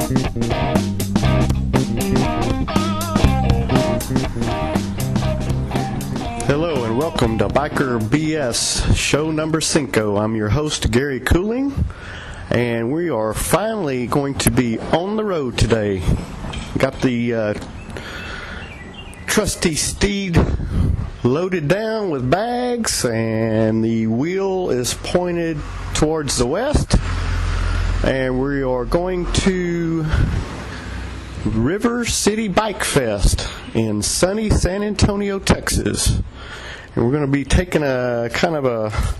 Hello and welcome to Biker BS show number 5. I'm your host Gary Cooling, and we are finally going to be on the road today. Got the trusty steed loaded down with bags, and the wheel is pointed towards the west, and we are going to River City Bike Fest in sunny San Antonio, Texas. And we're going to be taking a kind of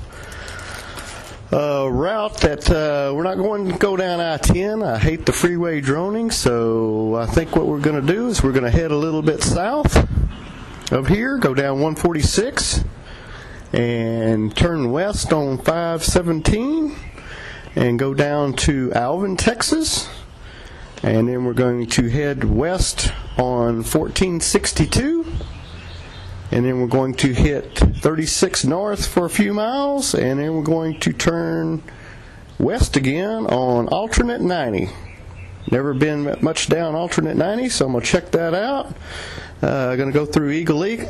a route that we're not going to go down I-10. I hate the freeway droning, so I think what we're going to do is we're going to head a little bit south of here, go down 146, and turn west on 517, and go down to Alvin, Texas. And then we're going to head west on 1462, and then we're going to hit 36 north for a few miles, and then we're going to turn west again on alternate 90. Never been much down alternate 90, so I'm going to check that out. Going to go through Eagle Lake,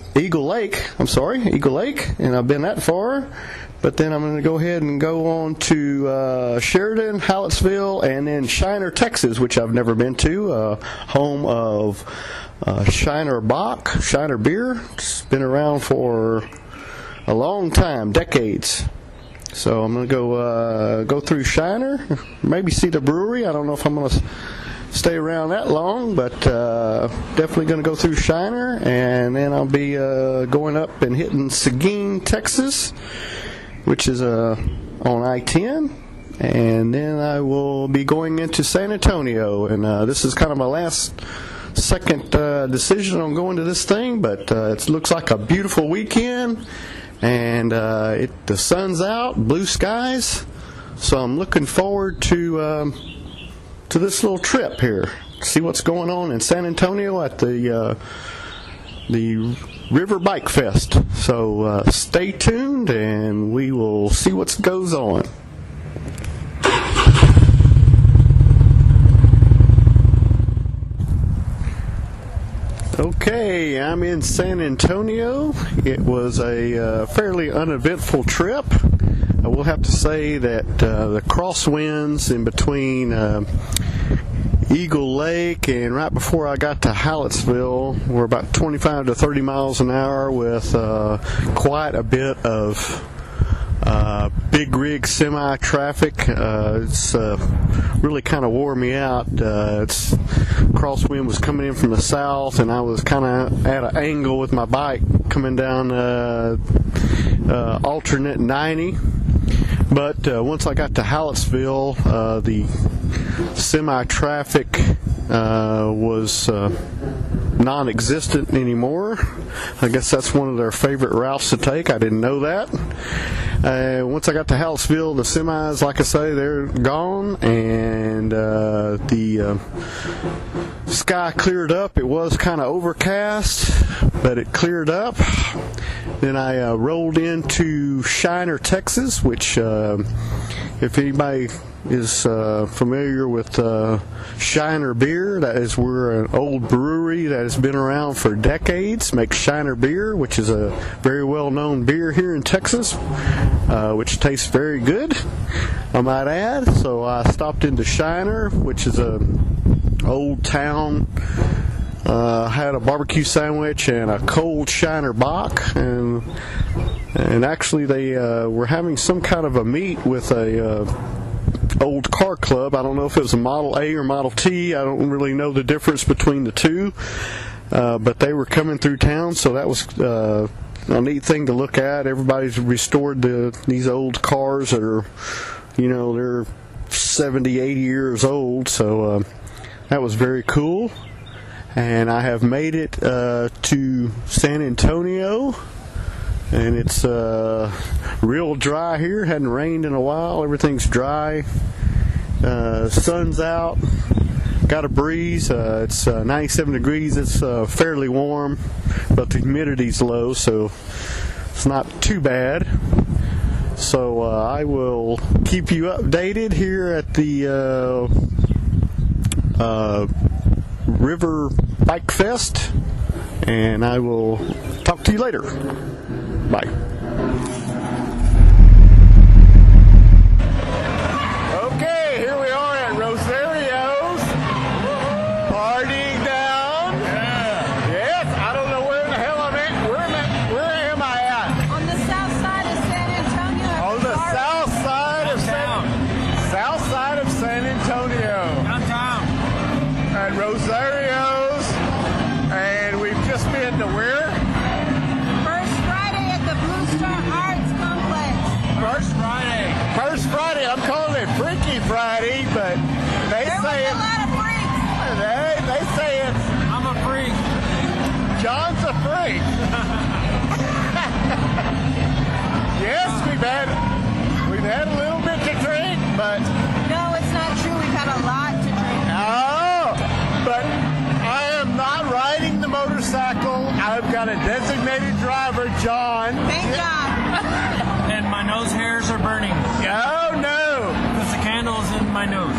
and I've been that far. But then I'm going to go ahead and go on to Sheridan, Hallettsville, and then Shiner, Texas, which I've never been to, home of Shiner Bock, Shiner Beer. It's been around for a long time, decades. So I'm going to go through Shiner, maybe see the brewery. I don't know if I'm going to stay around that long, but definitely going to go through Shiner, and then I'll be going up and hitting Seguin, Texas, which is on I-10, and then I will be going into San Antonio, and this is kind of my second decision on going to this thing, but it looks like a beautiful weekend, and the sun's out, blue skies, so I'm looking forward to this little trip here, see what's going on in San Antonio at the River Bike Fest. So stay tuned, and we will see what goes on. Okay, I'm in San Antonio. It was a fairly uneventful trip. I will have to say that the crosswinds in between Eagle Lake and right before I got to Hallettsville were about 25 to 30 miles an hour with quite a bit of big rig semi traffic. It's really kind of wore me out. Crosswind was coming in from the south, and I was kind of at an angle with my bike coming down alternate 90. But once I got to Hallettsville, the semi-traffic was non-existent anymore. I guess that's one of their favorite routes to take. I didn't know that. Once I got to Hallettsville, the semis, like I say, they're gone, and the sky cleared up. It was kind of overcast, but it cleared up. Then I rolled into Shiner, Texas, which if anybody is familiar with Shiner Beer, we're an old brewery that has been around for decades, makes Shiner Beer, which is a very well-known beer here in Texas, which tastes very good, I might add. So I stopped into Shiner, which is a old town. Had a barbecue sandwich and a cold Shiner Bock, and actually they were having some kind of a meet with a old car club. I don't know if it was a Model A or Model T. I don't really know the difference between the two, but they were coming through town, so that was a neat thing to look at. Everybody's restored these old cars that are, they're 70, 80 years old, so that was very cool. And I have made it to San Antonio, and it's real dry here. Hadn't rained in a while. Everything's dry. Sun's out. Got a breeze. It's 97 degrees. It's fairly warm, but the humidity's low, so it's not too bad. So I will keep you updated here at the River Bike Fest, and I will talk to you later. Bye. Okay, here we are at Rosario's, partying down. Yeah. Yes, I don't know where the hell I'm at. Where am I at? On the south side of San Antonio. On the south side of San Antonio. Downtown. At Rosario's, and we've just been to where? First Friday at the Blue Star Arts Complex. First Friday. I'm calling it Freaky Friday, but they There say was a lot of freaks. they say it's I'm a freak. John's a freak. Yes, we've had a little bit to drink, but No, it's not true. We've had a lot to drink. oh, but I am not riding the motorcycle. I've got a designated driver, John. Thank God. And my nose hairs are burning Oh no. because the candle's in my nose.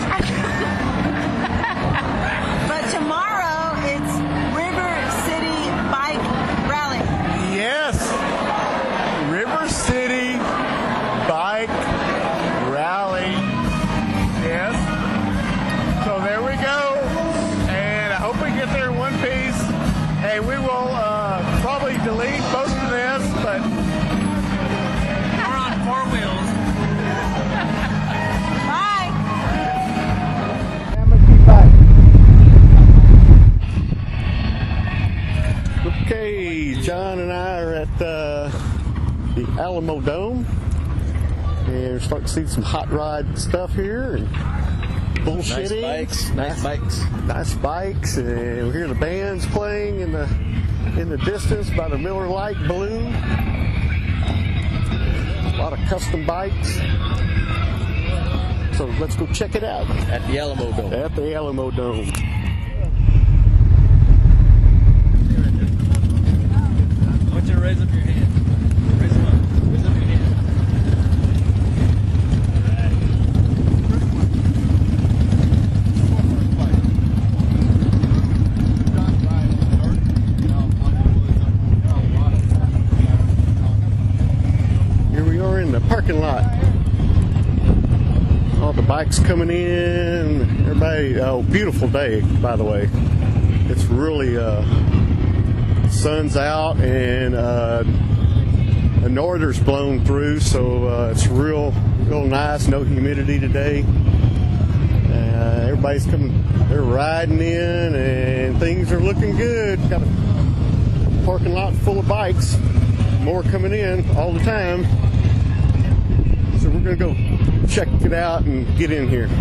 But tomorrow it's River City Bike Rally. Yes. River City Bike Rally. Yes. So there we go. And I hope we get there in one piece. And we will probably delete most of this, but We're on four wheels. Bye. okay, John and I are at the Alamo Dome. And we're starting to see some hot rod stuff here and bullshitting. Nice bikes. Nice bikes, and we hear the bands playing in the distance by the Miller Lite balloon. A lot of custom bikes. So let's go check it out At the Alamo Dome. at the Alamo Dome. I want you to raise up your hand. Raise them up. Raise up your hand. Here we are in the parking lot. All the bikes coming in. Everybody, oh, beautiful day, by the way. It's really, sun's out and a norther's blown through, so it's real nice. No humidity today. Everybody's coming, they're riding in, and things are looking good. Got a parking lot full of bikes. More coming in all the time. So we're going to go check it out and get in here.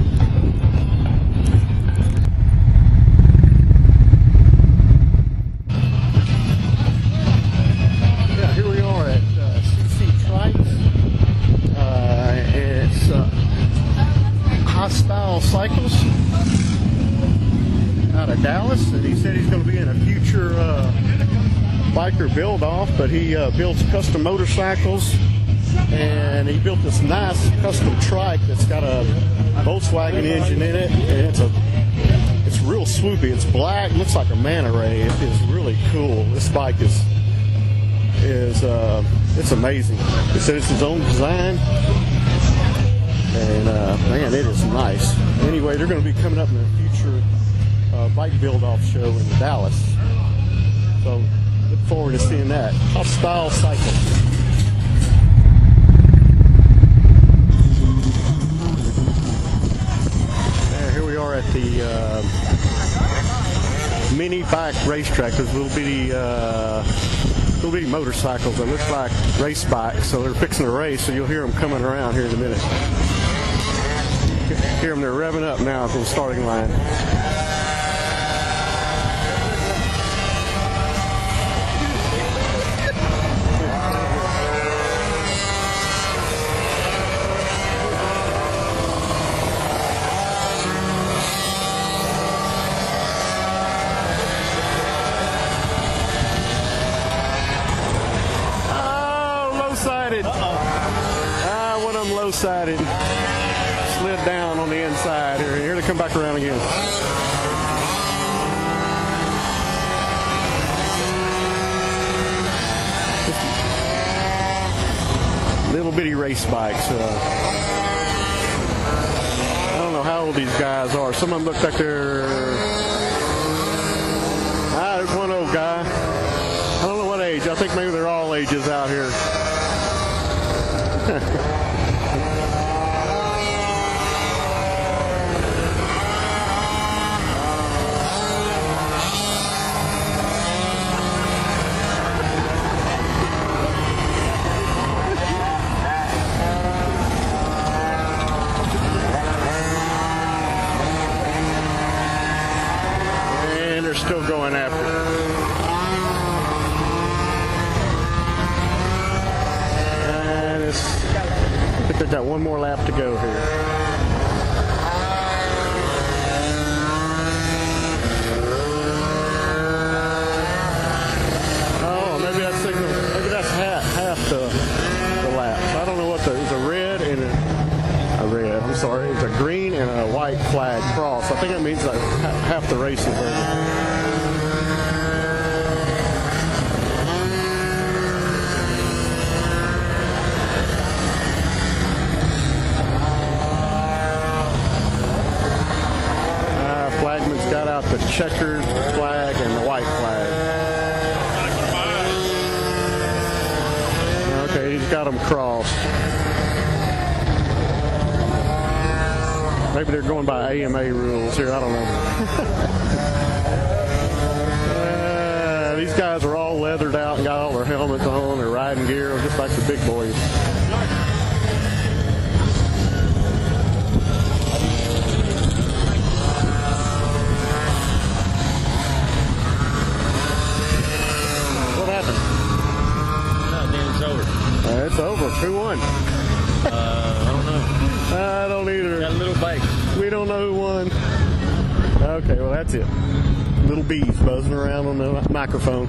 Yeah, here we are at CC Trikes. It's Hostile Cycles out of Dallas, and he said he's going to be in a future biker build-off, but he builds custom motorcycles. And he built this nice custom trike that's got a Volkswagen engine in it, and it's real swoopy. It's black, looks like a manta ray. It is really cool. This bike is it's amazing. He said it's his own design, and man, it is nice. Anyway, they're going to be coming up in a future bike build-off show in Dallas, so look forward to seeing that. Hostile Cycles. Here we are at the mini bike racetrack. There's little bitty motorcycles that look like race bikes, so they're fixing to race, so you'll hear them coming around here in a minute. Hear them, they're revving up now from the starting line. One of them low-sided slid down on the inside here. Here they come back around again. little bitty race bikes. I don't know how old these guys are. Some of them look like they're... there's one old guy. I don't know what age. I think maybe they're all ages out here. And they're still going after it. I think they've got one more lap to go here. Oh, maybe that's signal. Maybe that's half the lap. I don't know what it's a red and a red. I'm sorry, it's a green and a white flag cross. I think it means like half the race is over. Flagman's got out the checkered flag and the white flag. Okay, he's got them crossed. Maybe they're going by AMA rules here, I don't know. These guys are all leathered out and got all their helmets on, their riding gear, just like the big boys. It's over. Who won? I don't know. I don't either. Got a little bike. We don't know who won. Okay, well, that's it. Little bees buzzing around on the microphone.